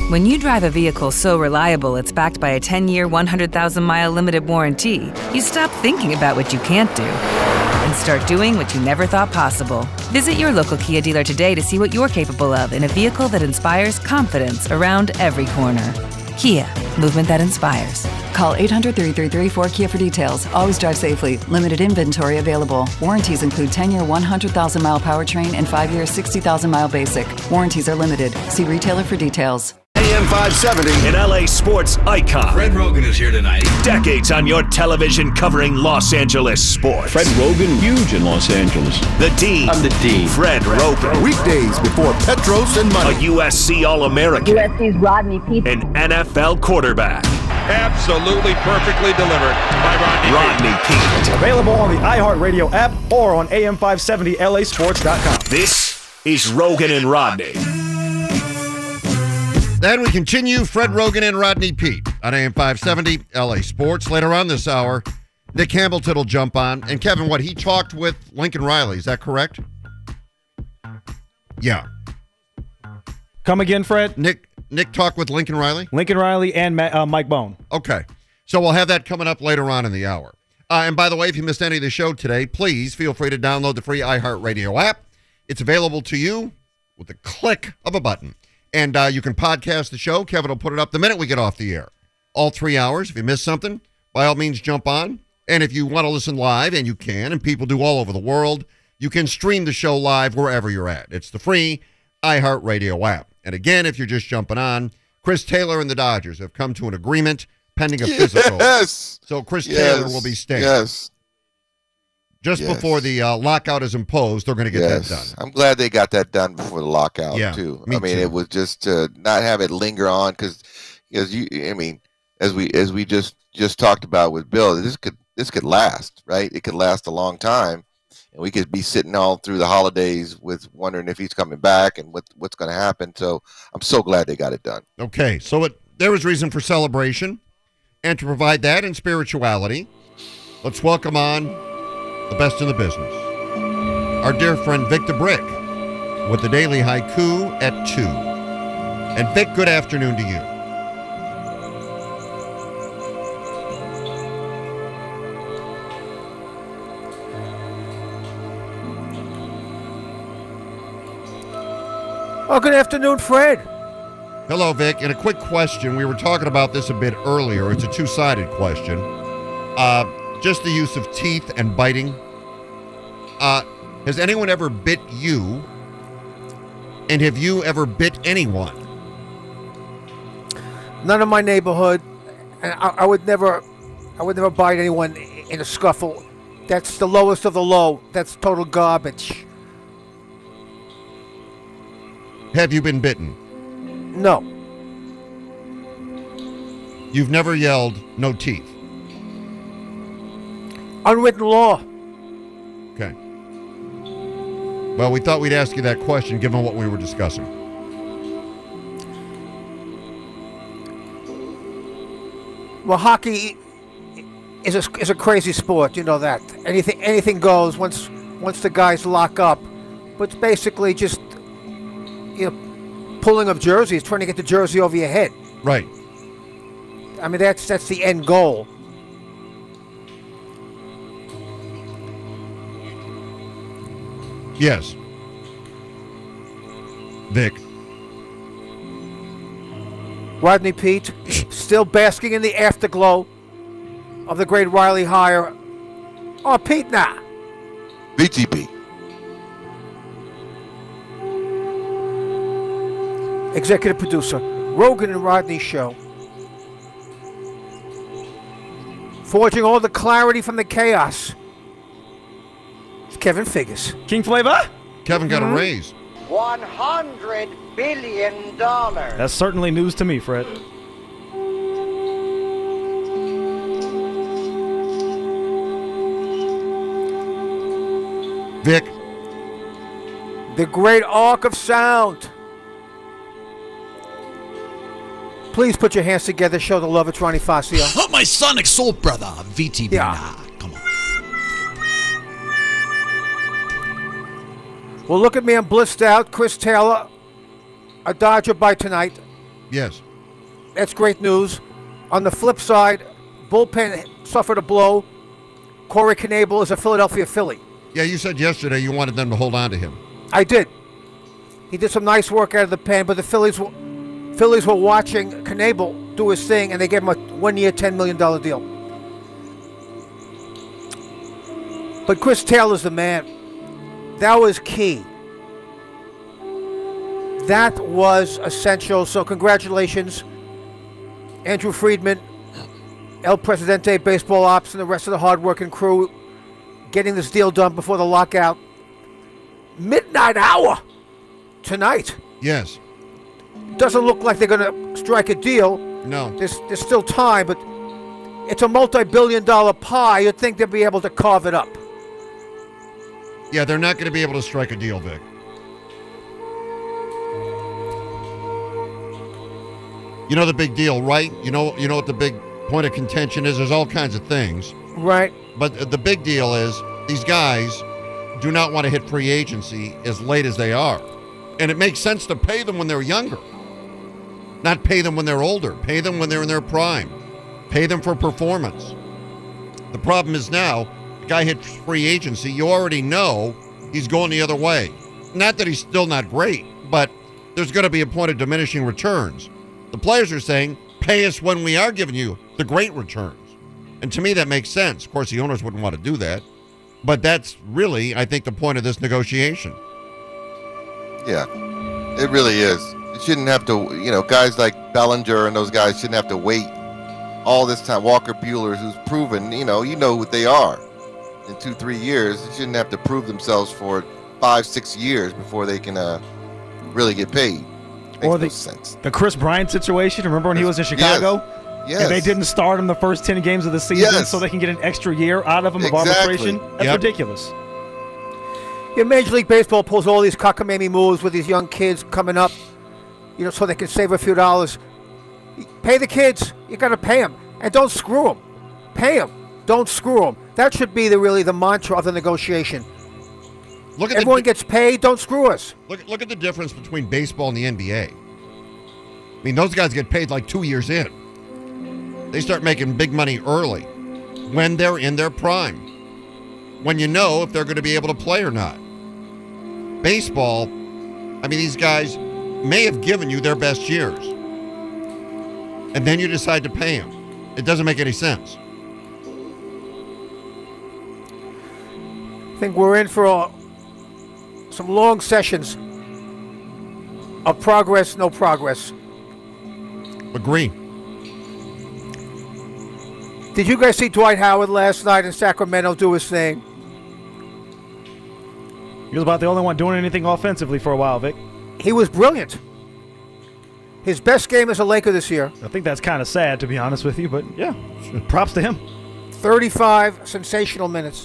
When you drive a vehicle so reliable it's backed by a 10-year, 100,000-mile limited warranty, you stop thinking about what you can't do and start doing what you never thought possible. Visit your local Kia dealer today to see what you're capable of in a vehicle that inspires confidence around every corner. Kia, movement that inspires. Call 800-333-4KIA for details. Always drive safely. Limited inventory available. Warranties include 10-year 100,000-mile powertrain and 5-year 60,000-mile basic. Warranties are limited. See retailer for details. AM 570, an LA sports icon. Fred Rogan is here tonight. Decades on your television covering Los Angeles sports. Fred Rogan, huge in Los Angeles. The Dean. I'm the Dean. Fred Rogan. Weekdays before Petros and Money. A USC All-American. USC's Rodney Peete. An NFL quarterback. Absolutely perfectly delivered by Rodney Peete. Available on the iHeartRadio app or on AM570LAsports.com. This is Rogan and Rodney. Then we continue Fred Rogan and Rodney Peete on AM 570 LA Sports. Later on this hour, Nick Hamilton will jump on. And Kevin, he talked with Lincoln Riley. Is that correct? Yeah. Come again, Fred? Nick talked with Lincoln Riley? Lincoln Riley and Mike Bone. Okay. So we'll have that coming up later on in the hour. And by the way, if you missed any of the show today, please feel free to download the free iHeartRadio app. It's available to you with the click of a button. And you can podcast the show. Kevin will put it up the minute we get off the air. All 3 hours. If you missed something, by all means, jump on. And if you want to listen live, and you can, and people do all over the world, you can stream the show live wherever you're at. It's the free iHeartRadio app. And again, if you're just jumping on, Chris Taylor and the Dodgers have come to an agreement pending a physical. Yes. So Chris Taylor will be staying. Yes. Just before the lockout is imposed, they're going to get that done. I'm glad they got that done before the lockout, too. Me too. It was just to not have it linger on because as we just talked about with Bill, this could last, right? It could last a long time, and we could be sitting all through the holidays with wondering if he's coming back and what's going to happen. So I'm so glad they got it done. Okay, so there was reason for celebration, and to provide that in spirituality, let's welcome on the best in the business, our dear friend Vic the Brick, with the Daily Haiku at 2. And Vic, good afternoon to you. Oh, good afternoon, Fred. Hello, Vic. And a quick question. We were talking about this a bit earlier. It's a two-sided question. Just the use of teeth and biting. Has anyone ever bit you? And have you ever bit anyone? None in my neighborhood. And I would never bite anyone in a scuffle. That's the lowest of the low. That's total garbage. Have you been bitten? No. You've never yelled, no teeth? Unwritten law. Okay. Well, we thought we'd ask you that question given what we were discussing. Well, hockey is a crazy sport. You know that. Anything goes once the guys lock up. But it's basically just pulling of jerseys, trying to get the jersey over your head. Right. I mean, that's the end goal. Yes. Vic. Rodney Peete, still basking in the afterglow of the great Riley hire. Oh, Pete, nah. BTP. Executive producer, Rogan and Rodney Show. Forging all the clarity from the chaos. It's Kevin Figures. King Flavor? Kevin got a raise. $100 billion. That's certainly news to me, Fred. Vic. The great arc of sound. Please put your hands together, show the love. It's Ronnie Fascio. Oh, my sonic soul brother, VTB. Yeah. Come on. Well, look at me. I'm blissed out. Chris Taylor, a Dodger by tonight. Yes. That's great news. On the flip side, bullpen suffered a blow. Corey Knebel is a Philadelphia Philly. Yeah, you said yesterday you wanted them to hold on to him. I did. He did some nice work out of the pen, but the Phillies were watching Knebel do his thing, and they gave him a 1-year, $10 million deal. But Chris Taylor's the man. That was key. That was essential. So congratulations, Andrew Friedman, El Presidente Baseball Ops, and the rest of the hard-working crew getting this deal done before the lockout. Midnight hour tonight. Yes. Doesn't look like they're going to strike a deal. No. There's still time, but it's a multi-billion-dollar pie. You'd think they'd be able to carve it up. Yeah, they're not going to be able to strike a deal, Vic. You know the big deal, right? You know what the big point of contention is? There's all kinds of things. Right. But the big deal is these guys do not want to hit free agency as late as they are. And it makes sense to pay them when they're younger. Not pay them when they're older. Pay them when they're in their prime. Pay them for performance. The problem is now, the guy hits free agency, you already know he's going the other way. Not that he's still not great, but there's going to be a point of diminishing returns. The players are saying, pay us when we are giving you the great returns. And to me, that makes sense. Of course, the owners wouldn't want to do that. But that's really, I think, the point of this negotiation. Yeah, it really is. It shouldn't have to, guys like Bellinger and those guys shouldn't have to wait all this time. Walker Buehler, who's proven, you know what they are. In 2-3 years, they shouldn't have to prove themselves for 5-6 years before they can really get paid. Or no sense. The Chris Bryant situation. Remember when he was in Chicago? Yes. And they didn't start him the first 10 games of the season so they can get an extra year out of him of arbitration? That's ridiculous. Yeah, Major League Baseball pulls all these cockamamie moves with these young kids coming up, so they can save a few dollars. Pay the kids. You got to pay them. And don't screw them. Pay them. Don't screw them. That should be really the mantra of the negotiation. Everyone gets paid. Don't screw us. Look at the difference between baseball and the NBA. I mean, those guys get paid like 2 years in. They start making big money early when they're in their prime, when you know if they're going to be able to play or not. Baseball, I mean, these guys may have given you their best years, and then you decide to pay them. It doesn't make any sense. I think we're in for some long sessions of progress, no progress. Agree. Did you guys see Dwight Howard last night in Sacramento do his thing? He was about the only one doing anything offensively for a while, Vic. He was brilliant. His best game as a Laker this year. I think that's kind of sad, to be honest with you, but yeah, props to him. 35 sensational minutes.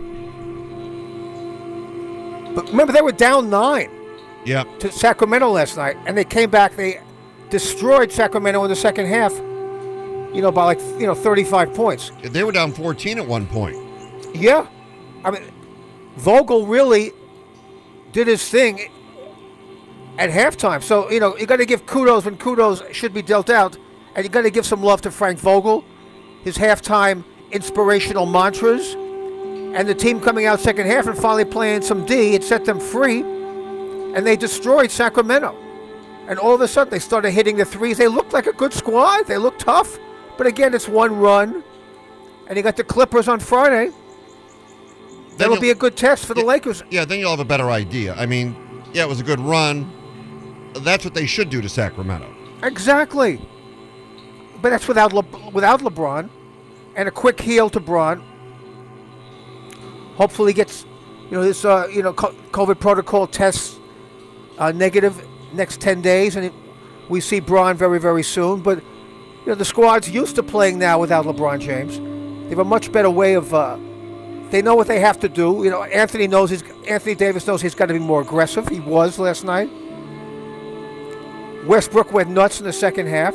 But remember, they were down 9 to Sacramento last night, and they came back. They destroyed Sacramento in the second half, by 35 points. They were down 14 at one point. Yeah. I mean, Vogel really did his thing at halftime. So, you got to give kudos when kudos should be dealt out, and you got to give some love to Frank Vogel, his halftime inspirational mantras, and the team coming out second half and finally playing some D. It set them free, and they destroyed Sacramento. And all of a sudden, they started hitting the threes. They looked like a good squad. They looked tough. But again, it's one run. And you got the Clippers on Friday. That'll be a good test for the Lakers. Yeah, then you'll have a better idea. I mean, it was a good run. That's what they should do to Sacramento. Exactly. But that's without LeBron. And a quick heel to Bron. Hopefully gets, his COVID protocol tests negative next 10 days, and we see Bron very, very soon. But the squad's used to playing now without LeBron James. They have a much better way of. They know what they have to do. Anthony Davis knows he's got to be more aggressive. He was last night. Westbrook went nuts in the second half.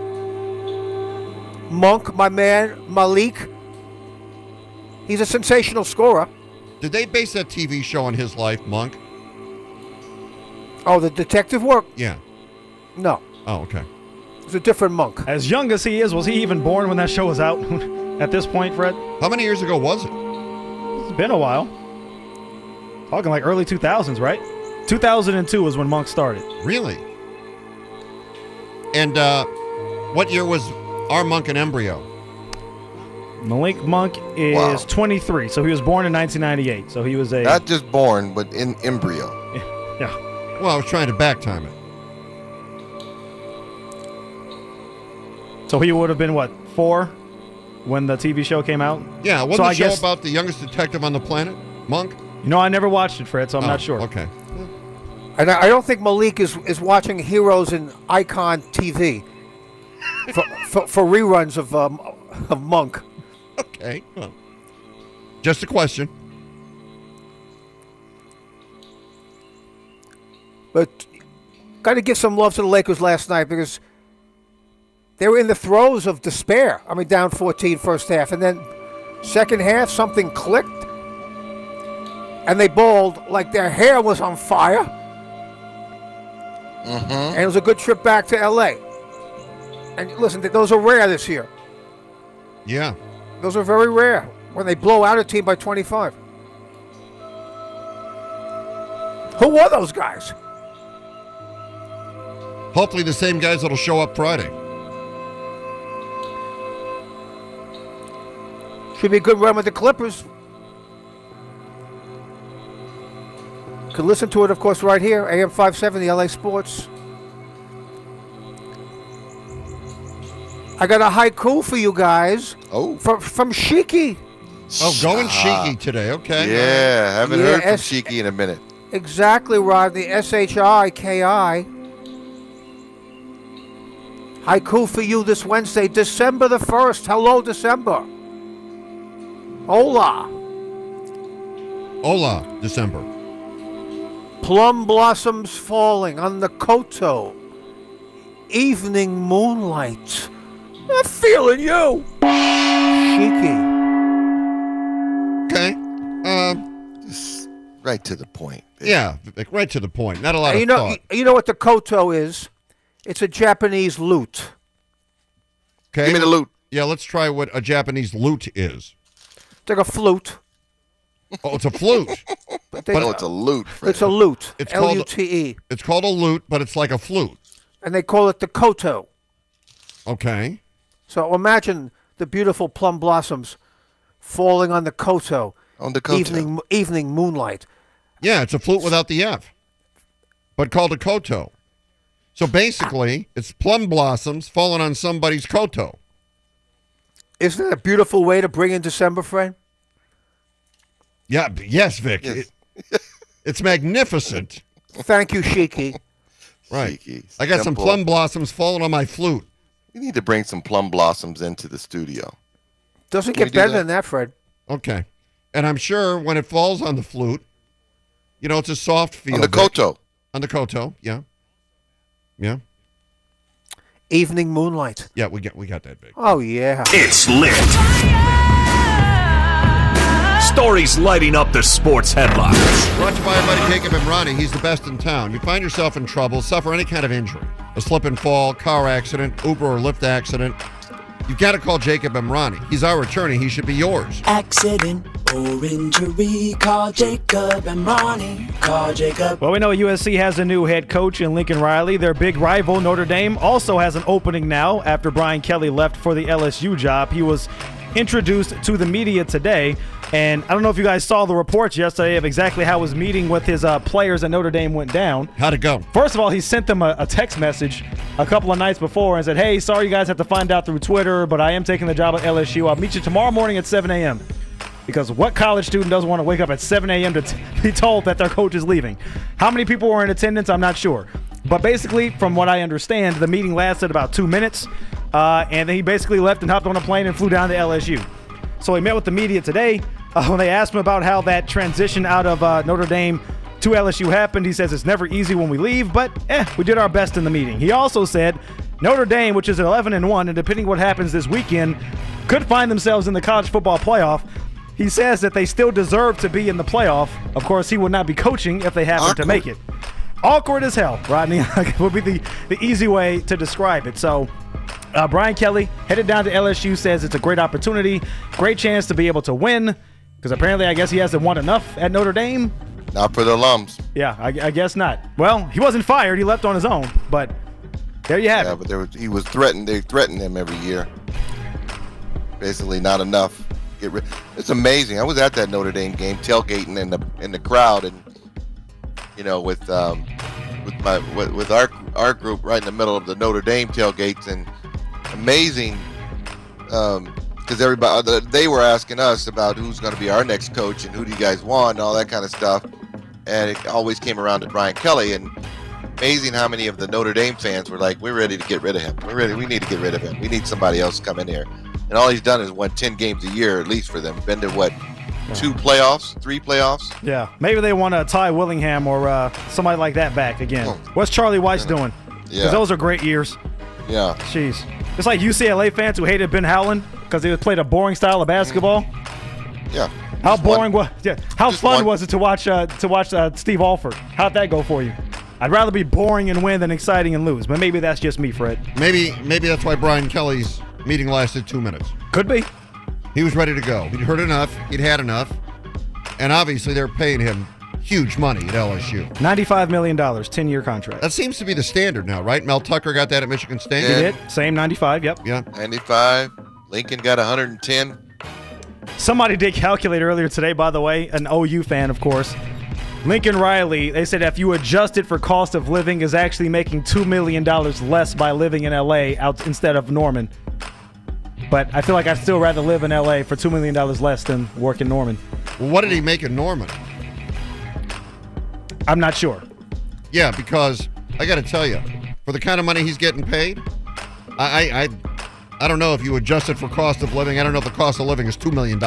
Monk, my man, Malik. He's a sensational scorer. Did they base that TV show on his life, Monk? Oh, the detective work? Yeah. No. Oh, okay. It's a different Monk. As young as he is, was he even born when that show was out at this point, Fred? How many years ago was it? It's been a while. Talking like early 2000s, right? 2002 was when Monk started. Really? And what year was our Monk in embryo? Malik Monk is 23, so he was born in 1998. So he was a... Not just born, but in embryo. Yeah. Well, I was trying to back time it. So he would have been, what, 4 when the TV show came out? Yeah, wasn't the show about the youngest detective on the planet, Monk? You know, I never watched it, Fred, so I'm not sure. Okay. And I don't think Malik is watching Heroes in Icon TV for reruns of Monk. Okay. Well, just a question. But got to give some love to the Lakers last night because they were in the throes of despair. I mean, down 14 first half. And then second half, something clicked. And they balled like their hair was on fire. Mm-hmm. And it was a good trip back to L.A. And listen, those are rare this year. Yeah. Those are very rare when they blow out a team by 25. Who were those guys? Hopefully the same guys that'll show up Friday. Should be a good run with the Clippers. Could listen to it, of course, right here, AM 570, LA Sports. I got a haiku for you guys. Oh. From Shiki. Oh, going Shiki today. Okay. Yeah, haven't heard from Shiki in a minute. Exactly, Rod. The S-H-I-K-I. Haiku for you this Wednesday, December the 1st. Hello, December. Hola. Hola, December. Plum blossoms falling on the Koto. Evening moonlight. I'm feeling you. Shiki. Okay. Just right to the point. Yeah, right to the point. Not a lot of thought. You know what the Koto is? It's a Japanese lute. Okay. Give me the lute. Yeah, let's try what a Japanese lute is. It's like a flute. Oh, it's a flute. But it's a lute. Fred. It's a lute. It's L-U-T-E. It's called a lute, but it's like a flute. And they call it the Koto. Okay. So imagine the beautiful plum blossoms falling on the Koto. On the Koto. Evening moonlight. Yeah, it's a flute without the F, but called a koto. So basically, it's plum blossoms falling on somebody's koto. Isn't that a beautiful way to bring in December, friend? Yeah, yes, Vic. Yes. It's magnificent. Thank you, Shiki. Right. Shiki. I got some Simple. plum blossoms falling on my flute. We need to bring some plum blossoms into the studio. Doesn't Can we get do better that? than that, Fred. Okay. And I'm sure when it falls on the flute, you know, it's a soft feel. On the Vic. Koto. On the koto, yeah. Yeah. Evening moonlight. Yeah, we got that, Vic. Oh, yeah. It's lit. Stories lighting up the sports headlines. Brought to you by our buddy Jacob Emrani. He's the best in town. You find yourself in trouble, suffer any kind of injury, a slip and fall, car accident, Uber or Lyft accident, you've got to call Jacob Emrani. He's our attorney. He should be yours. Accident or injury, call Jacob Emrani. Call Jacob. Well, we know USC has a new head coach in Lincoln Riley. Their big rival, Notre Dame, also has an opening now after Brian Kelly left for the LSU job. He was introduced to the media today, and I don't know if you guys saw the reports yesterday of exactly how his meeting with his players at Notre Dame went down. How'd it go? First of all, he sent them a text message a couple of nights before and said, hey, sorry you guys have to find out through Twitter, but I am taking the job at LSU. I'll meet you tomorrow morning at 7 a.m. Because what college student doesn't want to wake up at 7 a.m. to be told that their coach is leaving? How many people were in attendance? I'm not sure. But basically, from what I understand, the meeting lasted about 2 minutes, and then he basically left and hopped on a plane and flew down to LSU. So he met with the media today. When they asked him about how that transition out of Notre Dame to LSU happened, he says it's never easy when we leave, but we did our best in the meeting. He also said Notre Dame, which is at 11-1, and depending what happens this weekend, could find themselves in the college football playoff. He says that they still deserve to be in the playoff. Of course, he would not be coaching if they happen to make it. Awkward as hell, Rodney, would be the easy way to describe it. So Brian Kelly headed down to LSU, says it's a great opportunity, great chance to be able to win, because apparently I guess he hasn't won enough at Notre Dame. Not for the alums. Yeah, I guess not. Well, he wasn't fired. He left on his own, but there you have it. Yeah, but he was threatened. They threatened him every year. Basically not enough. It's amazing. I was at that Notre Dame game, tailgating in the crowd, and with our group right in the middle of the Notre Dame tailgates, and amazing because everybody they were asking us about who's going to be our next coach and who do you guys want and all that kind of stuff, and it always came around to Brian Kelly, and amazing how many of the Notre Dame fans were like, we're ready to get rid of him. We need to get rid of him. We need somebody else to come in here. And all he's done is won 10 games a year at least for them. Been to what? 3 playoffs? Yeah. Maybe they want Ty Willingham or somebody like that back again. What's Charlie Weiss doing? Because those are great years. Yeah. Jeez. It's like UCLA fans who hated Ben Howland because he played a boring style of basketball. Yeah. How boring was? Yeah. How fun was it to watch Steve Alford? How'd that go for you? I'd rather be boring and win than exciting and lose. But maybe that's just me, Fred. Maybe that's why Brian Kelly's meeting lasted 2 minutes. Could be. He was ready to go. He'd heard enough. He'd had enough. And obviously they're paying him huge money at LSU. $95 million, 10-year contract. That seems to be the standard now, right? Mel Tucker got that at Michigan State. He did. Same 95, yep. Yeah. 95. Lincoln got 110. Somebody did calculate earlier today, by the way, an OU fan, of course. Lincoln Riley, they said if you adjust it for cost of living, is actually making $2 million less by living in L.A. instead of Norman. But I feel like I'd still rather live in L.A. for $2 million less than work in Norman. Well, what did he make in Norman? I'm not sure. Yeah, because I got to tell you, for the kind of money he's getting paid, I don't know if you adjust it for cost of living. I don't know if the cost of living is $2 million.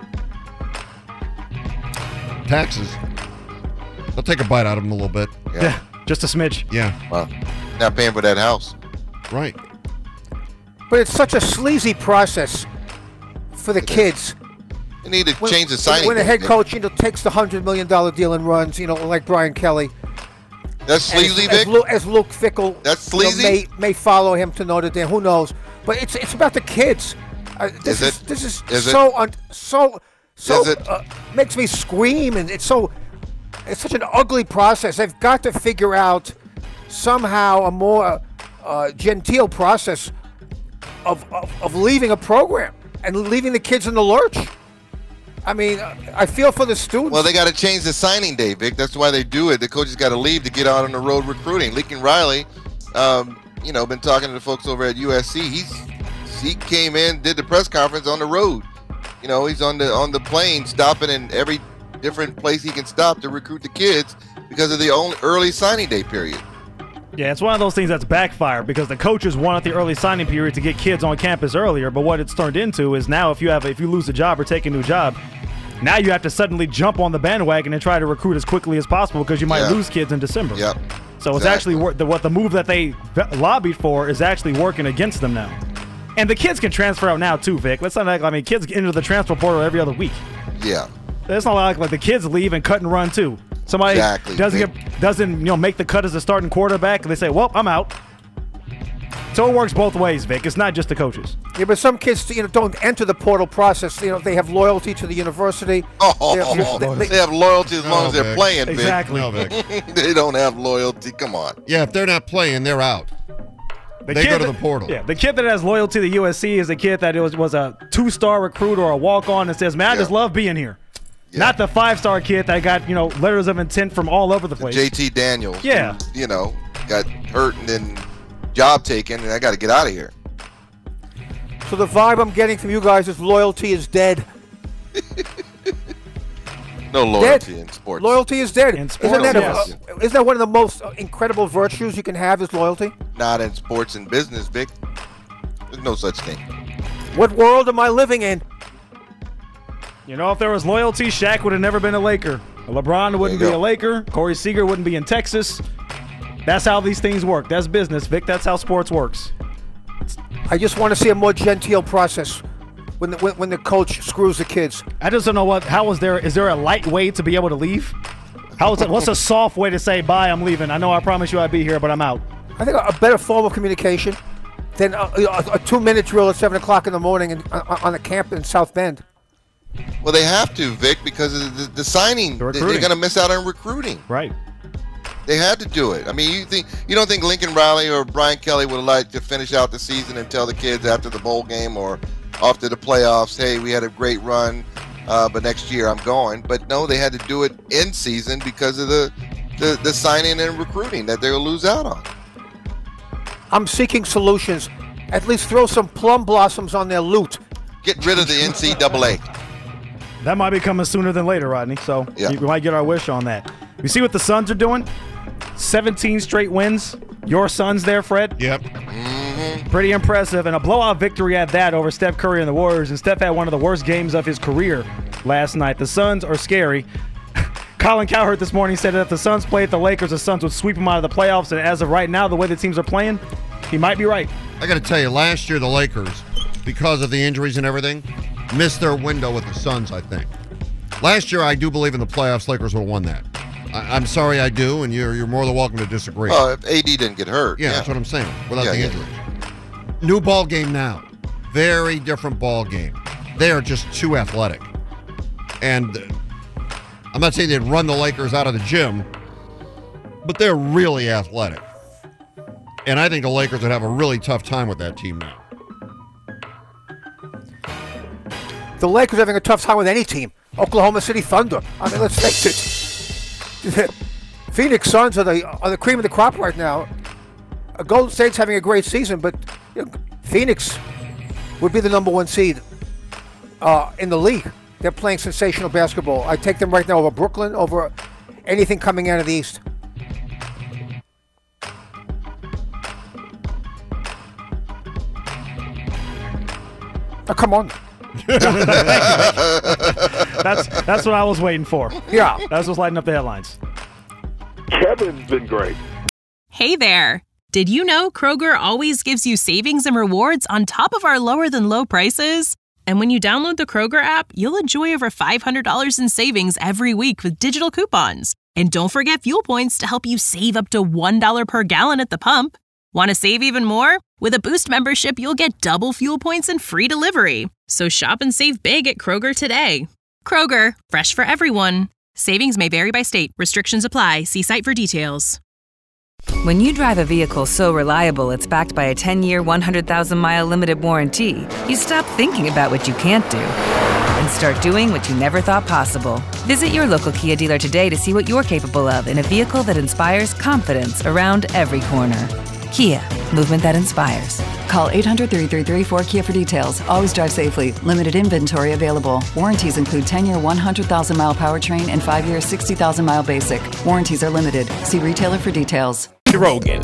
Taxes. They'll take a bite out of him a little bit. Yeah, just a smidge. Yeah. Well, not paying for that house. Right. But it's such a sleazy process for the kids. You need to change the signing. When a head coach, takes the $100 million deal and runs, like Brian Kelly. That's sleazy, Vic? As Luke Fickell That's sleazy? may follow him to Notre Dame. Who knows? But it's about the kids. This is makes me scream, and it's such an ugly process. They've got to figure out somehow a more genteel process of leaving a program and leaving the kids in the lurch. I mean, I feel for the students. Well, they got to change the signing day, Vic. That's why they do it. The coaches got to leave to get out on the road recruiting. Lincoln Riley, been talking to the folks over at USC. He came in, did the press conference on the road. He's on the plane, stopping in every different place he can stop to recruit the kids because of the early signing day period. Yeah, it's one of those things that's backfired because the coaches wanted the early signing period to get kids on campus earlier, but what it's turned into is now if you lose a job or take a new job, now you have to suddenly jump on the bandwagon and try to recruit as quickly as possible because you might lose kids in December. Yep. So it's actually what the move that they lobbied for is actually working against them now. And the kids can transfer out now too, Vic. Let's not act kids get into the transfer portal every other week. Yeah. It's not like the kids leave and cut and run too. Somebody doesn't make the cut as a starting quarterback, and they say, "Well, I'm out." So it works both ways, Vic. It's not just the coaches. Yeah, but some kids, don't enter the portal process. They have loyalty to the university. They have loyalty as long as they're playing, Vic. Exactly. No, Vic. They don't have loyalty. Come on. Yeah, if they're not playing, they're out. They go to the portal. Yeah, the kid that has loyalty to USC is the kid that was a 2-star recruit or a walk-on and says, "Man, I just love being here." Yeah. Not the 5-star kid that got, letters of intent from all over the place. JT Daniels. Yeah. Who, got hurt and then job taken, and I got to get out of here. So the vibe I'm getting from you guys is loyalty is dead. No loyalty in sports. Loyalty is dead. In sports, isn't that one of the most incredible virtues you can have is loyalty? Not in sports and business, Vic. There's no such thing. What world am I living in? If there was loyalty, Shaq would have never been a Laker. LeBron wouldn't be a Laker. Corey Seager wouldn't be in Texas. That's how these things work. That's business, Vic. That's how sports works. I just want to see a more genteel process when the coach screws the kids. I just don't know is there a light way to be able to leave? What's a soft way to say bye? I'm leaving. I know I promised you I'd be here, but I'm out. I think a better form of communication than a 2-minute drill at 7 o'clock in the morning on a camp in South Bend. Well, they have to, Vic, because of the signing. They're going to miss out on recruiting. Right. They had to do it. I mean, you don't think Lincoln Riley or Brian Kelly would like to finish out the season and tell the kids after the bowl game or after the playoffs, hey, we had a great run, but next year I'm going. But no, they had to do it in season because of the signing and recruiting that they'll lose out on. I'm seeking solutions. At least throw some plum blossoms on their loot. Get rid of the NCAA. That might be coming sooner than later, Rodney. So we might get our wish on that. You see what the Suns are doing? 17 straight wins. Your Suns there, Fred? Yep. Pretty impressive. And a blowout victory at that over Steph Curry and the Warriors. And Steph had one of the worst games of his career last night. The Suns are scary. Colin Cowherd this morning said that if the Suns played the Lakers, the Suns would sweep them out of the playoffs. And as of right now, the way the teams are playing, he might be right. I got to tell you, last year the Lakers, because of the injuries and everything, missed their window with the Suns, I think. Last year, I do believe in the playoffs, Lakers would have won that. I'm sorry I do, and you're more than welcome to disagree. Oh, if AD didn't get hurt. Yeah, that's what I'm saying, without the injuries. New ball game now. Very different ball game. They are just too athletic. And I'm not saying they'd run the Lakers out of the gym, but they're really athletic. And I think the Lakers would have a really tough time with that team now. The Lakers are having a tough time with any team. Oklahoma City Thunder. I mean, let's face it. Phoenix Suns are the cream of the crop right now. Golden State's having a great season, but Phoenix would be the number 1 seed in the league. They're playing sensational basketball. I take them right now over Brooklyn, over anything coming out of the East. Oh, come on. That's what I was waiting for. Yeah. That's what's lighting up the headlines. Kevin's been great. Hey there. Did you know Kroger always gives you savings and rewards on top of our lower than low prices? And when you download the Kroger app, you'll enjoy over $500 in savings every week with digital coupons. And don't forget fuel points to help you save up to $1 per gallon at the pump. Want to save even more? With a Boost membership, you'll get double fuel points and free delivery. So shop and save big at Kroger today. Kroger, fresh for everyone. Savings may vary by state. Restrictions apply. See site for details. When you drive a vehicle so reliable it's backed by a 10-year, 100,000-mile limited warranty, you stop thinking about what you can't do and start doing what you never thought possible. Visit your local Kia dealer today to see what you're capable of in a vehicle that inspires confidence around every corner. Kia, movement that inspires. Call 800-333-4KIA for details. Always drive safely. Limited inventory available. Warranties include 10-year, 100,000-mile powertrain and 5-year, 60,000-mile basic. Warranties are limited. See retailer for details. Rogan.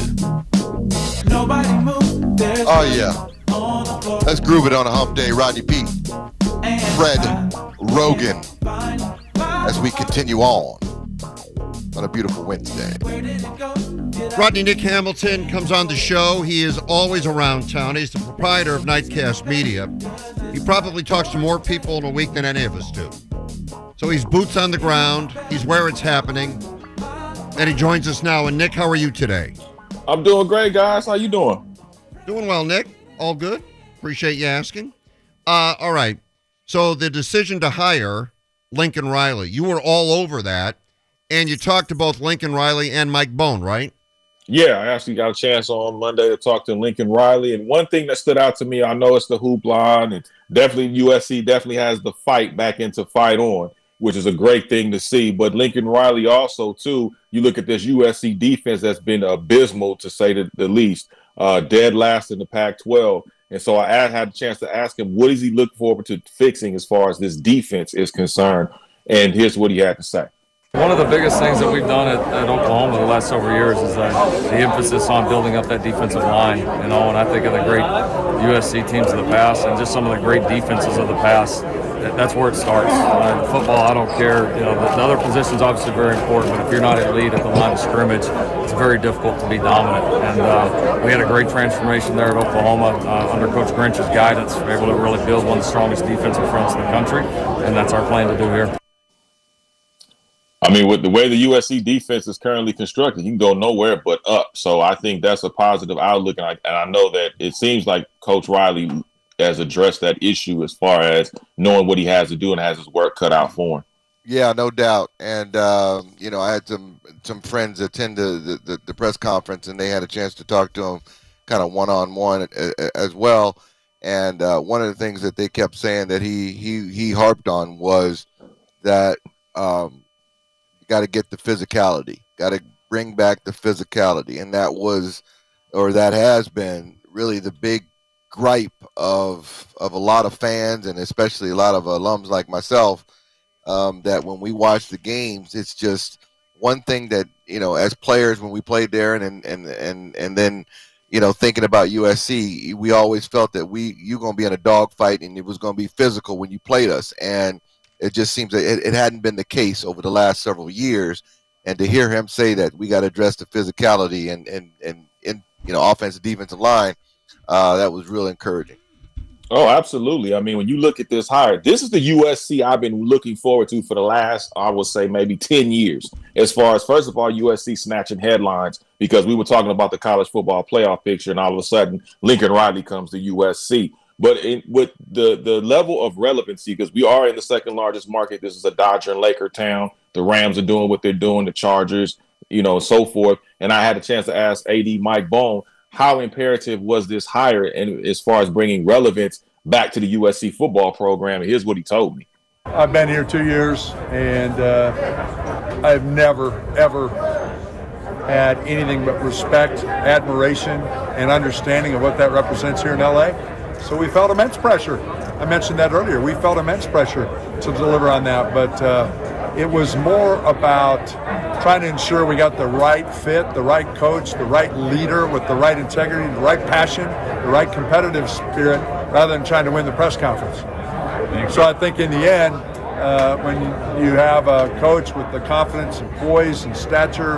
Oh, yeah. Let's groove it on a hump day. Rodney P. Fred Rogan. As we continue on a beautiful Wednesday. Rodney Nick Hamilton comes on the show. He is always around town. He's the proprietor of Nightcast Media. He probably talks to more people in a week than any of us do. So he's boots on the ground. He's where it's happening. And he joins us now. And Nick, how are you today? I'm doing great, guys. How you doing? Doing well, Nick. All good. Appreciate you asking. All right. So the decision to hire Lincoln Riley, you were all over that. And you talked to both Lincoln Riley and Mike Bohn, right? Yeah, I actually got a chance on Monday to talk to Lincoln Riley. And one thing that stood out to me, I know it's the hoopla, and definitely USC definitely has the fight back into fight on, which is a great thing to see. But Lincoln Riley also, too, you look at this USC defense that's been abysmal, to say the least, dead last in the Pac-12. And so I had a chance to ask him, what does he look forward to fixing as far as this defense is concerned? And here's what he had to say. One of the biggest things that we've done at Oklahoma the last several years is the emphasis on building up that defensive line. You know, and I think of the great USC teams of the past and just some of the great defenses of the past. That's where it starts. Football, I don't care. You know, the other positions obviously very important, but if you're not elite at the line of scrimmage, it's very difficult to be dominant. And we had a great transformation there at Oklahoma under Coach Grinch's guidance. We were able to really build one of the strongest defensive fronts in the country, and that's our plan to do here. I mean, with the way the USC defense is currently constructed, you can go nowhere but up. So I think that's a positive outlook. And I know that it seems like Coach Riley has addressed that issue as far as knowing what he has to do and has his work cut out for him. Yeah, no doubt. And, I had some friends attend the press conference, and they had a chance to talk to him kind of one-on-one as well. And one of the things that they kept saying that he harped on was that you got to get the physicality, got to bring back the physicality. And that has been really the big gripe of a lot of fans, and especially a lot of alums like myself, that when we watch the games, it's just one thing that, as players, when we played there and then, thinking about USC, we always felt that you're going to be in a dogfight and it was going to be physical when you played us. And it just seems that it hadn't been the case over the last several years. And to hear him say that we got to address the physicality and offensive, defensive line, that was real encouraging. Oh, absolutely. I mean, when you look at this hire, this is the USC I've been looking forward to for the last, I would say, maybe 10 years. As far as, first of all, USC snatching headlines, because we were talking about the college football playoff picture, and all of a sudden Lincoln Riley comes to USC. But with the level of relevancy, because we are in the second largest market, this is a Dodger and Laker town. The Rams are doing what they're doing, the Chargers, so forth. And I had a chance to ask AD Mike Bohn, how imperative was this hire, and as far as bringing relevance back to the USC football program? And here's what he told me. I've been here 2 years, and I've never, ever had anything but respect, admiration, and understanding of what that represents here in LA. So we felt immense pressure. I mentioned that earlier. We felt immense pressure to deliver on that, but it was more about trying to ensure we got the right fit, the right coach, the right leader with the right integrity, the right passion, the right competitive spirit, rather than trying to win the press conference. So I think in the end, when you have a coach with the confidence and poise and stature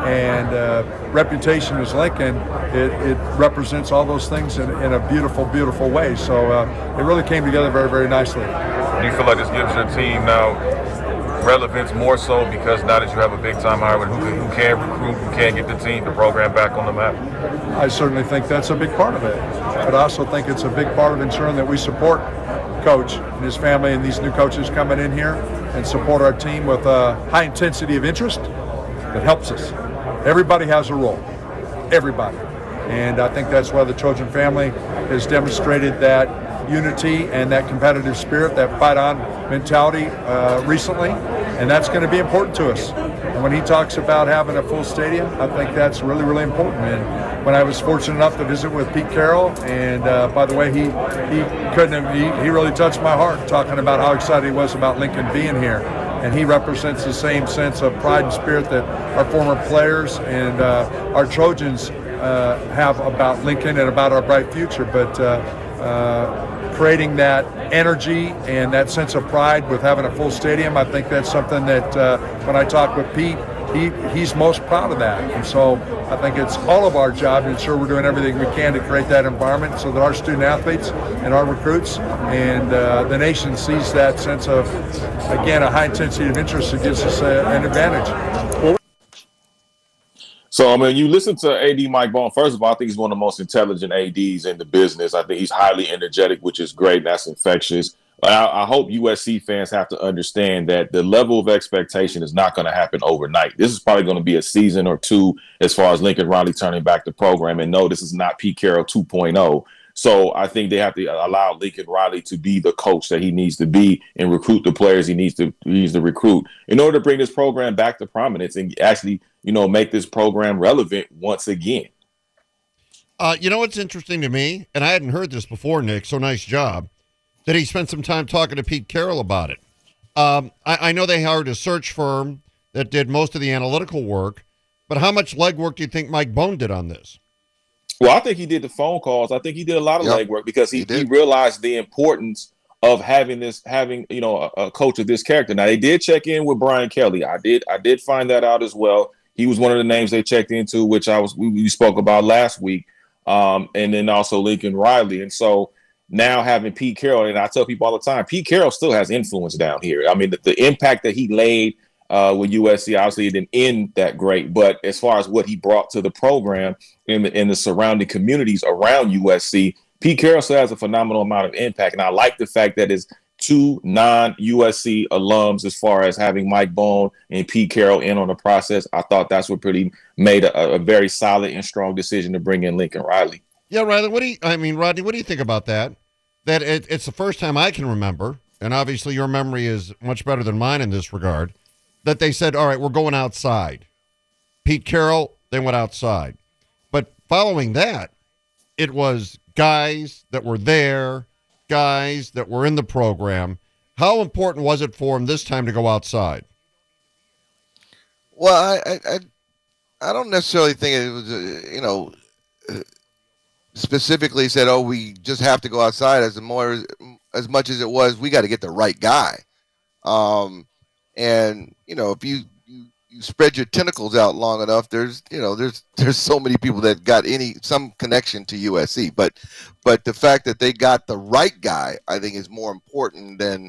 and reputation as Lincoln, it represents all those things in a beautiful, beautiful way. So it really came together very, very nicely. Do you feel like this gives your team now relevance more so because now that you have a big-time hire who can recruit, who can get the program back on the map? I certainly think that's a big part of it. But I also think it's a big part of ensuring that we support Coach and his family and these new coaches coming in here and support our team with a high intensity of interest that helps us. Everybody has a role. Everybody. And I think that's why the Trojan family has demonstrated that unity and that competitive spirit, that fight-on mentality recently, and that's going to be important to us. And when he talks about having a full stadium, I think that's really, really important. And when I was fortunate enough to visit with Pete Carroll, and by the way, he really touched my heart talking about how excited he was about Lincoln being here. And he represents the same sense of pride and spirit that our former players and our Trojans have about Lincoln and about our bright future. But creating that energy and that sense of pride with having a full stadium, I think that's something that when I talk with Pete, he's most proud of that. And so I think it's all of our job to ensure we're doing everything we can to create that environment so that our student athletes and our recruits and the nation sees that sense of, again, a high intensity of interest that gives us an advantage. So, I mean, you listen to AD Mike Bohn. First of all, I think he's one of the most intelligent ADs in the business. I think he's highly energetic, which is great. That's infectious. I hope USC fans have to understand that the level of expectation is not going to happen overnight. This is probably going to be a season or two as far as Lincoln Riley turning back the program. And no, this is not Pete Carroll 2.0. So I think they have to allow Lincoln Riley to be the coach that he needs to be and recruit the players he needs to recruit in order to bring this program back to prominence and actually, make this program relevant once again. What's interesting to me, and I hadn't heard this before, Nick, so nice job, that he spent some time talking to Pete Carroll about it. I know they hired a search firm that did most of the analytical work, but how much legwork do you think Mike Bohn did on this? Well, I think he did the phone calls. I think he did a lot of legwork because he realized the importance of having a coach of this character. Now, they did check in with Brian Kelly. I did find that out as well. He was one of the names they checked into, which we spoke about last week, and then also Lincoln Riley. And so now having Pete Carroll, and I tell people all the time, Pete Carroll still has influence down here. I mean, the impact that he laid with USC. Obviously, it didn't end that great, but as far as what he brought to the program in the surrounding communities around USC, Pete Carroll still has a phenomenal amount of impact. And I like the fact that it's 2 non-USC alums as far as having Mike Bohn and Pete Carroll in on the process. I thought that's what made a very solid and strong decision to bring in Lincoln Riley. Yeah, Riley, Rodney, what do you think about that? That it's the first time I can remember, and obviously your memory is much better than mine in this regard, that they said, all right, we're going outside. Pete Carroll, they went outside. But following that, it was guys that were there, guys that were in the program. How important was it for him this time to go outside? Well, I don't necessarily think it was, specifically said, oh, we just have to go outside as much as it was, we got to get the right guy. And, if you spread your tentacles out long enough, there's so many people that got some connection to USC, but the fact that they got the right guy, I think, is more important than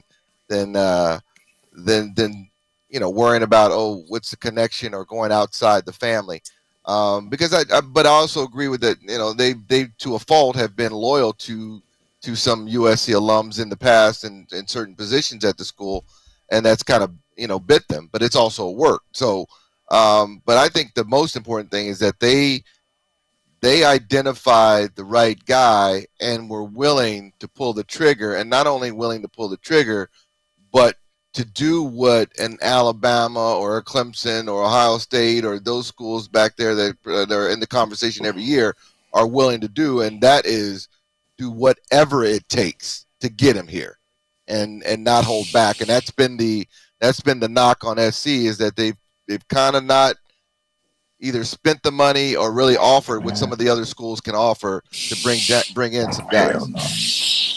worrying about, oh, what's the connection or going outside the family. But I also agree with that. They to a fault have been loyal to some USC alums in the past and in certain positions at the school, and that's kind of bit them. But it's also worked. So, but I think the most important thing is that they identified the right guy and were willing to pull the trigger, and not only willing to pull the trigger, but to do what an Alabama or a Clemson or Ohio State or those schools back there that are in the conversation every year are willing to do, and that is do whatever it takes to get him here, and not hold back. And that's been the knock on SC, is that they've kind of not either spent the money or really offered what some of the other schools can offer to bring in some guys.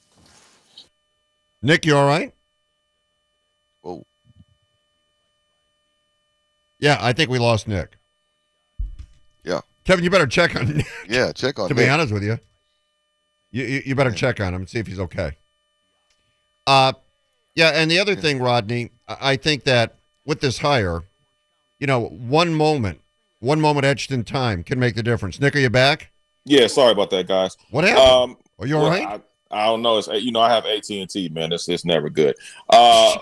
Nick, you all right? Oh. Yeah, I think we lost Nick. Yeah. Kevin, you better check on Nick. Yeah, check on Nick. To be honest with you. You better check on him and see if he's okay. Yeah, and the other thing, Rodney, I think that with this hire, one moment etched in time can make the difference. Nick, are you back? Yeah, sorry about that, guys. What happened? Are you all right? I don't know. It's, I have AT&T, man. It's never good. But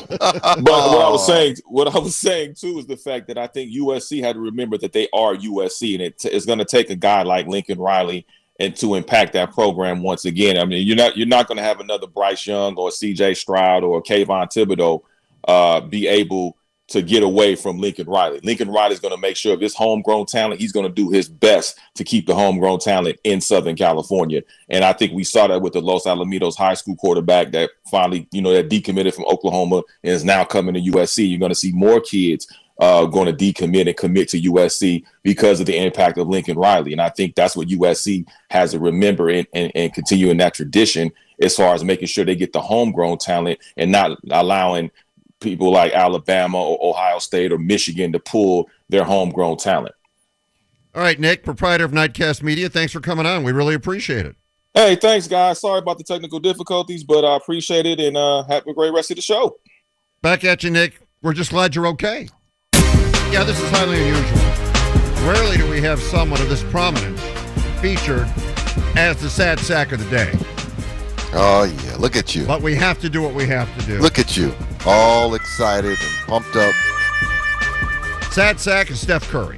what I was saying too is the fact that I think USC had to remember that they are USC, and it's going to take a guy like Lincoln Riley and to impact that program once again. I mean, you're not going to have another Bryce Young or C.J. Stroud or Kayvon Thibodeau be able to get away from Lincoln Riley. Lincoln Riley is going to make sure of his homegrown talent. He's going to do his best to keep the homegrown talent in Southern California. And I think we saw that with the Los Alamitos high school quarterback that finally, that decommitted from Oklahoma and is now coming to USC. You're going to see more kids going to decommit and commit to USC because of the impact of Lincoln Riley. And I think that's what USC has to remember and continue in that tradition as far as making sure they get the homegrown talent and not allowing people like Alabama or Ohio State or Michigan to pull their homegrown talent. All right, Nick, proprietor of Nightcast Media, thanks for coming on. We really appreciate it. Hey, thanks, guys. Sorry about the technical difficulties, but I appreciate it, and have a great rest of the show. Back at you, Nick. We're just glad you're okay. Yeah, this is highly unusual. Rarely do we have someone of this prominence featured as the sad sack of the day. Oh, yeah. Look at you. But we have to do what we have to do. Look at you. All excited and pumped up. Sad sack is Steph Curry.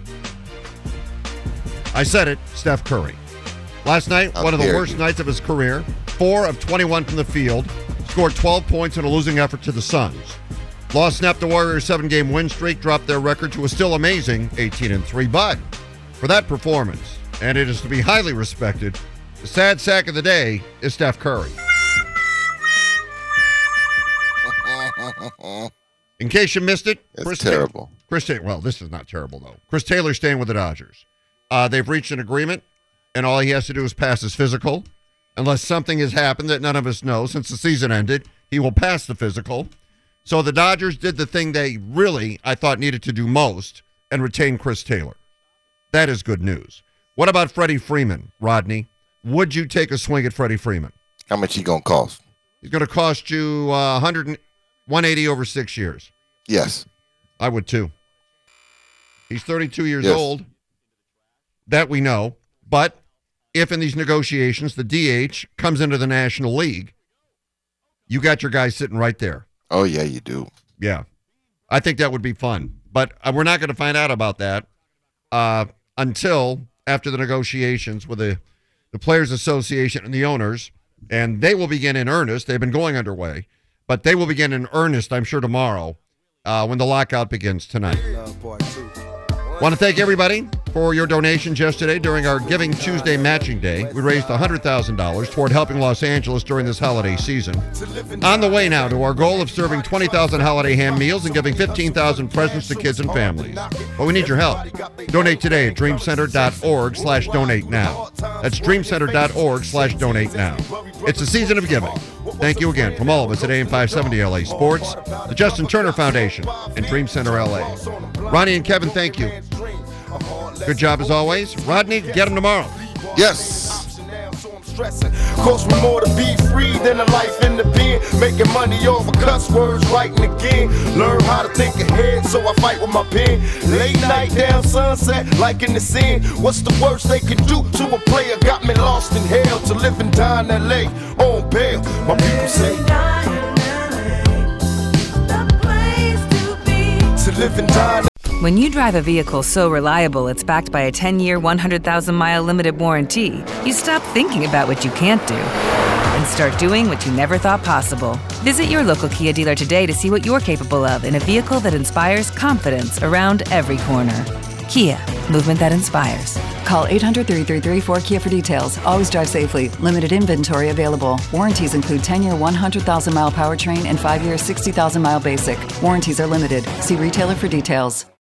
I said it, Steph Curry. Last night, one of the worst nights of his career. 4 of 21 from the field. Scored 12 points in a losing effort to the Suns. Lost snapped the Warriors' 7-game win streak, dropped their record to a still amazing 18-3. But for that performance, and it is to be highly respected, the sad sack of the day is Steph Curry. In case you missed it, it's terrible. Well, this is not terrible, though. Chris Taylor's staying with the Dodgers. They've reached an agreement, and all he has to do is pass his physical. Unless something has happened that none of us know since the season ended, he will pass the physical. So the Dodgers did the thing they really, I thought, needed to do most and retain Chris Taylor. That is good news. What about Freddie Freeman, Rodney? Would you take a swing at Freddie Freeman? How much he going to cost? He's going to cost you $180 over 6 years. Yes. I would too. He's 32 years old. That we know. But if in these negotiations the DH comes into the National League, you got your guy sitting right there. Oh, yeah, you do. Yeah. I think that would be fun. But we're not going to find out about that until after the negotiations with the Players Association and the owners, and they will begin in earnest. They've been going underway, but they will begin in earnest, I'm sure, tomorrow when the lockout begins tonight. Want to thank everybody for your donations yesterday during our Giving Tuesday Matching Day. We raised $100,000 toward helping Los Angeles during this holiday season. On the way now to our goal of serving 20,000 holiday ham meals and giving 15,000 presents to kids and families. But we need your help. Donate today at dreamcenter.org/donate now. That's dreamcenter.org/donate now. It's a season of giving. Thank you again from all of us at AM 570 LA Sports, the Justin Turner Foundation, and Dream Center LA. Ronnie and Kevin, thank you. Good job as always. Rodney, get him tomorrow. Yes. Cost me more to be free than a life in the pen. Making money over cuss words, writing again. Learn how to think ahead, so I fight with my pen. Late night down sunset, like in the scene. What's the worst they can do to a player? Got me lost in hell to live and die in LA on bail. My people say to live and die. When you drive a vehicle so reliable it's backed by a 10-year, 100,000-mile limited warranty, you stop thinking about what you can't do and start doing what you never thought possible. Visit your local Kia dealer today to see what you're capable of in a vehicle that inspires confidence around every corner. Kia, movement that inspires. Call 800-333-4KIA for details. Always drive safely. Limited inventory available. Warranties include 10-year 100,000-mile powertrain and 5-year 60,000-mile basic. Warranties are limited. See retailer for details.